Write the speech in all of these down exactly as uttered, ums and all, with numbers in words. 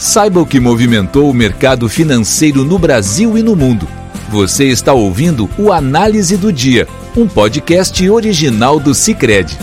Saiba o que movimentou o mercado financeiro no Brasil e no mundo. Você está ouvindo o Análise do Dia, um podcast original do Sicredi.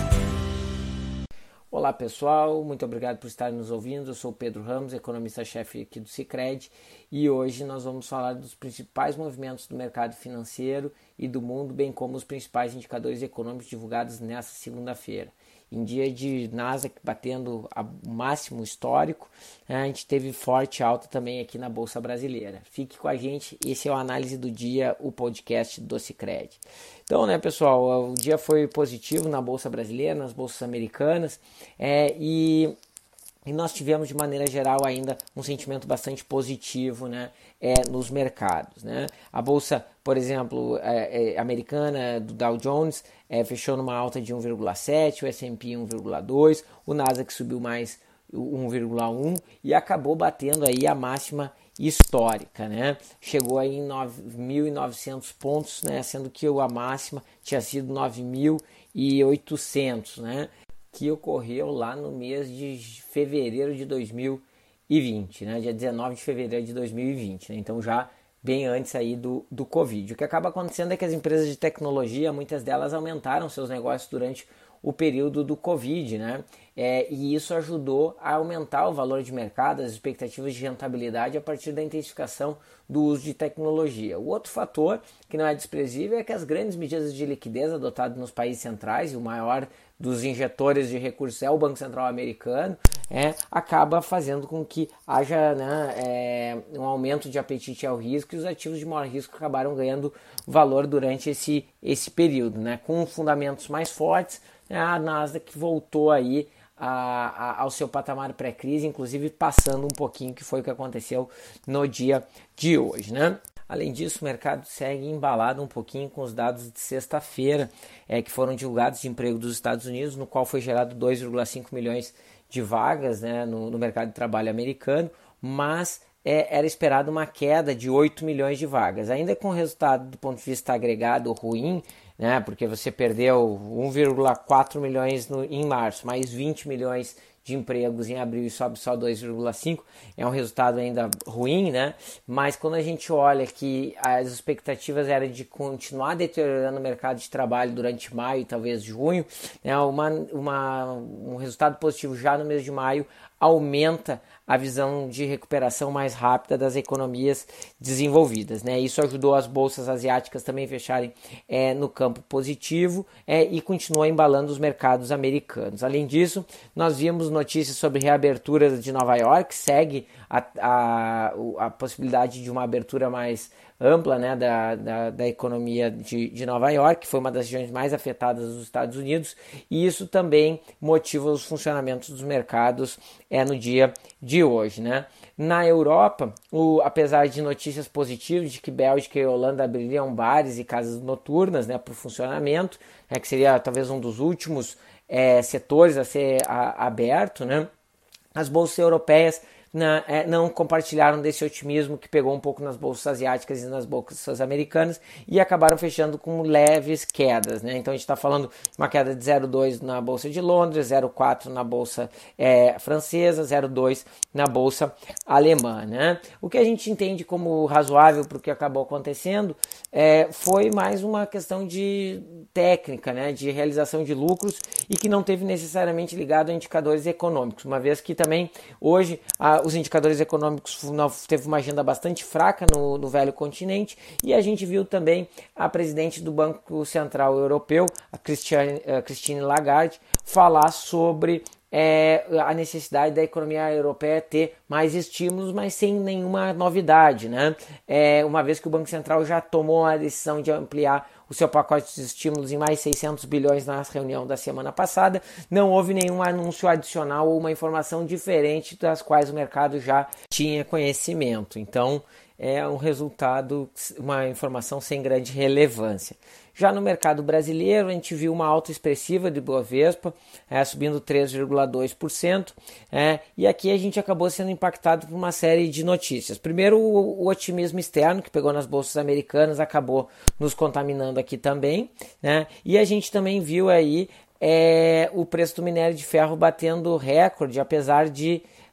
Olá pessoal, muito obrigado por estarem nos ouvindo. Eu sou o Pedro Ramos, economista-chefe aqui do Sicredi, e hoje nós vamos falar dos principais movimentos do mercado financeiro e do mundo, bem como os principais indicadores econômicos divulgados nesta segunda-feira. Em dia de Nasdaq batendo o máximo histórico, a gente teve forte alta também aqui na Bolsa Brasileira. Fique com a gente, esse é o Análise do Dia, o podcast do Sicredi. Então, né, pessoal, o dia foi positivo na Bolsa Brasileira, nas bolsas americanas, é, e... E nós tivemos, de maneira geral, ainda um sentimento bastante positivo, né, é, nos mercados. Né? A bolsa, por exemplo, é, é, americana do Dow Jones é, fechou numa alta de um vírgula sete, o S and P um vírgula dois, o Nasdaq subiu mais um vírgula um e acabou batendo aí a máxima histórica. Né? Chegou aí em nove mil e novecentos pontos, né, sendo que a máxima tinha sido nove mil e oitocentos, né? Que ocorreu lá no mês de fevereiro de dois mil e vinte, né? Dia dezenove de fevereiro de dois mil e vinte, né? Então já bem antes aí do, do Covid. O que acaba acontecendo é que as empresas de tecnologia, muitas delas aumentaram seus negócios durante o período do Covid, né? É, e isso ajudou a aumentar o valor de mercado, as expectativas de rentabilidade a partir da intensificação do uso de tecnologia. O outro fator que não é desprezível é que as grandes medidas de liquidez adotadas nos países centrais, e o maior dos injetores de recursos é o Banco Central americano, é, acaba fazendo com que haja, né, é, um aumento de apetite ao risco, e os ativos de maior risco acabaram ganhando valor durante esse, esse período, né, com fundamentos mais fortes. A Nasdaq voltou aí a, a, ao seu patamar pré-crise, inclusive passando um pouquinho, que foi o que aconteceu no dia de hoje, né? Além disso, o mercado segue embalado um pouquinho com os dados de sexta-feira, é, que foram divulgados de emprego dos Estados Unidos, no qual foi gerado dois vírgula cinco milhões de vagas, né, no, no mercado de trabalho americano, mas é, era esperado uma queda de oito milhões de vagas. Ainda com o resultado do ponto de vista agregado ruim, né, porque você perdeu um vírgula quatro milhões no, em março, mais vinte milhões de empregos em abril e sobe só dois vírgula cinco, é um resultado ainda ruim, né? Mas quando a gente olha que as expectativas eram de continuar deteriorando o mercado de trabalho durante maio e talvez junho, né, uma, uma, um resultado positivo já no mês de maio aumenta a visão de recuperação mais rápida das economias desenvolvidas, né? Isso ajudou as bolsas asiáticas também a fecharem é, no campo positivo é, e continua embalando os mercados americanos. Além disso, nós vimos notícias sobre reabertura de Nova York, segue a, a, a possibilidade de uma abertura mais ampla, né, da, da, da economia de, de Nova York, que foi uma das regiões mais afetadas dos Estados Unidos, e isso também motiva os funcionamentos dos mercados é, no dia de hoje. Né? Na Europa, o, apesar de notícias positivas de que Bélgica e Holanda abririam bares e casas noturnas, né, para o funcionamento, né, que seria talvez um dos últimos é, setores a ser a, aberto, né, as bolsas europeias Na, é, não compartilharam desse otimismo que pegou um pouco nas bolsas asiáticas e nas bolsas americanas e acabaram fechando com leves quedas, né? Então a gente está falando de uma queda de zero vírgula dois na Bolsa de Londres, zero vírgula quatro na Bolsa é, francesa, zero vírgula dois na Bolsa alemã, né? O que a gente entende como razoável para o que acabou acontecendo é, foi mais uma questão de técnica, né? De realização de lucros e que não teve necessariamente ligado a indicadores econômicos, uma vez que também hoje a os indicadores econômicos teve uma agenda bastante fraca no, no velho continente, e a gente viu também a presidente do Banco Central Europeu, a Christiane, a Christine Lagarde, falar sobre é, a necessidade da economia europeia ter mais estímulos, mas sem nenhuma novidade, né? É, uma vez que o Banco Central já tomou a decisão de ampliar o seu pacote de estímulos em mais seiscentos bilhões na reunião da semana passada, não houve nenhum anúncio adicional ou uma informação diferente das quais o mercado já tinha conhecimento. Então, é um resultado, uma informação sem grande relevância. Já no mercado brasileiro, a gente viu uma alta expressiva de Bovespa, é, subindo três vírgula dois por cento, é, e aqui a gente acabou sendo impactado por uma série de notícias. Primeiro, o, o otimismo externo, que pegou nas bolsas americanas, acabou nos contaminando aqui também, né? E a gente também viu aí é, o preço do minério de ferro batendo recorde, apesar de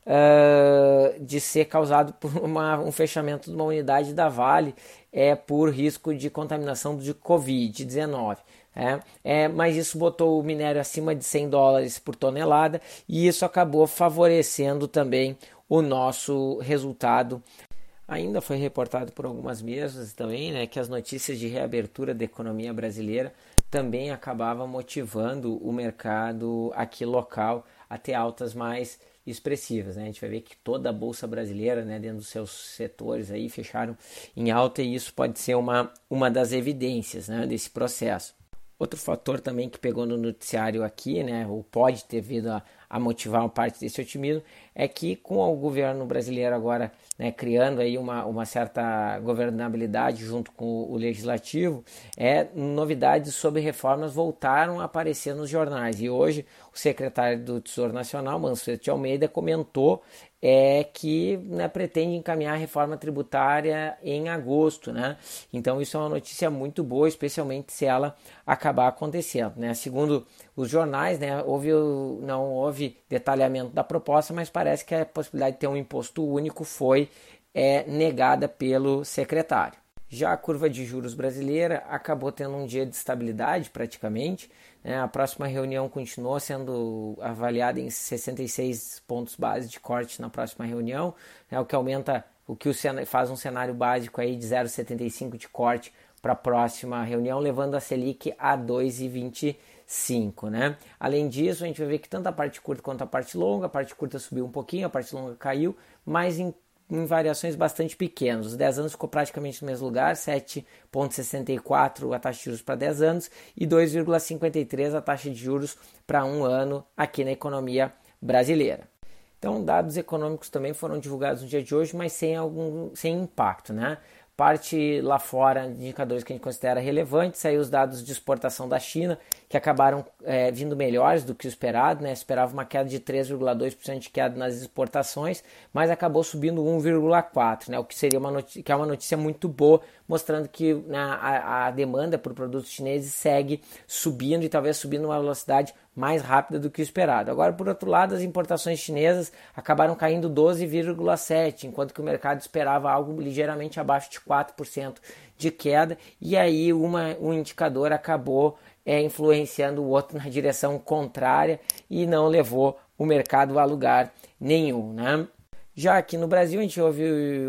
uh, de ser causado por uma, um fechamento de uma unidade da Vale é, por risco de contaminação de covid dezenove. É, é, mas isso botou o minério acima de cem dólares por tonelada e isso acabou favorecendo também o nosso resultado. Ainda foi reportado por algumas mesas também, né, que as notícias de reabertura da economia brasileira também acabavam motivando o mercado aqui local a ter altas mais expressivas, né? A gente vai ver que toda a bolsa brasileira, né, dentro dos seus setores aí fecharam em alta e isso pode ser uma, uma das evidências, né, desse processo. Outro fator também que pegou no noticiário aqui, né, ou pode ter vindo a, a motivar uma parte desse otimismo, é que com o governo brasileiro agora, né, criando aí uma, uma certa governabilidade junto com o, o legislativo, é, novidades sobre reformas voltaram a aparecer nos jornais. E hoje o secretário do Tesouro Nacional, Mansueto de Almeida, comentou é que, né, pretende encaminhar a reforma tributária em agosto, né? Então isso é uma notícia muito boa, especialmente se ela acabar acontecendo, né? Segundo os jornais, né, houve, não houve detalhamento da proposta, mas parece que a possibilidade de ter um imposto único foi é, negada pelo secretário. Já a curva de juros brasileira acabou tendo um dia de estabilidade praticamente, né? A próxima reunião continuou sendo avaliada em sessenta e seis pontos base de corte na próxima reunião, né? O que aumenta, o que o cenário, faz um cenário básico aí de zero vírgula setenta e cinco de corte para a próxima reunião, levando a Selic a dois vírgula vinte e cinco, né? Além disso, a gente vai ver que tanto a parte curta quanto a parte longa, a parte curta subiu um pouquinho, a parte longa caiu, mas em em variações bastante pequenas. Os dez anos ficou praticamente no mesmo lugar, sete vírgula sessenta e quatro a taxa de juros para dez anos e dois vírgula cinquenta e três a taxa de juros para um ano aqui na economia brasileira. Então, dados econômicos também foram divulgados no dia de hoje, mas sem, algum, sem impacto, né? Parte lá fora de indicadores que a gente considera relevantes, saiu os dados de exportação da China, que acabaram é, vindo melhores do que o esperado, né? Esperava uma queda de três vírgula dois por cento de queda nas exportações, mas acabou subindo um vírgula quatro por cento, né? O que seria uma notícia, que é uma notícia muito boa, mostrando que, né, a, a demanda por produtos chineses segue subindo e talvez subindo uma velocidade mais rápida do que o esperado. Agora, por outro lado, as importações chinesas acabaram caindo doze vírgula sete por cento, enquanto que o mercado esperava algo ligeiramente abaixo de quatro por cento de queda, e aí uma, um indicador acabou é, influenciando o outro na direção contrária e não levou o mercado a lugar nenhum, né? Já aqui no Brasil, a gente ouve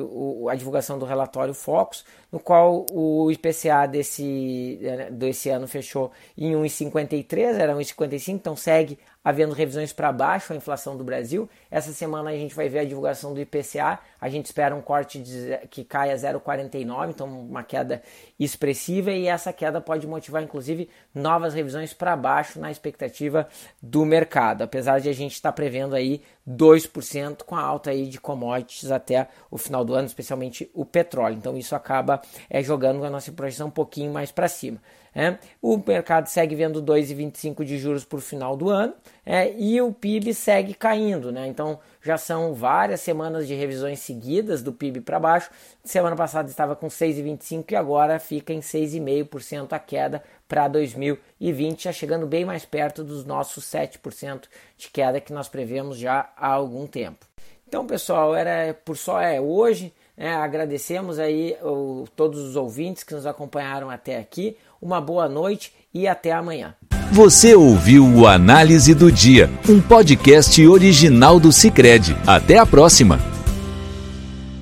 a divulgação do relatório Focus, no qual o I P C A desse, desse ano fechou em um vírgula cinquenta e três, era um vírgula cinquenta e cinco, então segue havendo revisões para baixo a inflação do Brasil. Essa semana a gente vai ver a divulgação do I P C A, a gente espera um corte de, que caia zero vírgula quarenta e nove, então uma queda expressiva, e essa queda pode motivar inclusive novas revisões para baixo na expectativa do mercado, apesar de a gente estar tá prevendo aí dois por cento com a alta aí de commodities até o final do ano, especialmente o petróleo. Então isso acaba é, jogando a nossa projeção um pouquinho mais para cima. É. O mercado segue vendo dois vírgula vinte e cinco de juros por final do ano, é, e o P I B segue caindo, né? Então já são várias semanas de revisões seguidas do P I B para baixo. Semana passada estava com seis vírgula vinte e cinco e agora fica em seis vírgula cinco por cento a queda para dois mil e vinte, já chegando bem mais perto dos nossos sete por cento de queda que nós prevemos já há algum tempo. Então, pessoal, era por só é hoje. É, agradecemos aí o, todos os ouvintes que nos acompanharam até aqui. Uma boa noite e até amanhã. Você ouviu o Análise do Dia, um podcast original do Sicredi. Até a próxima!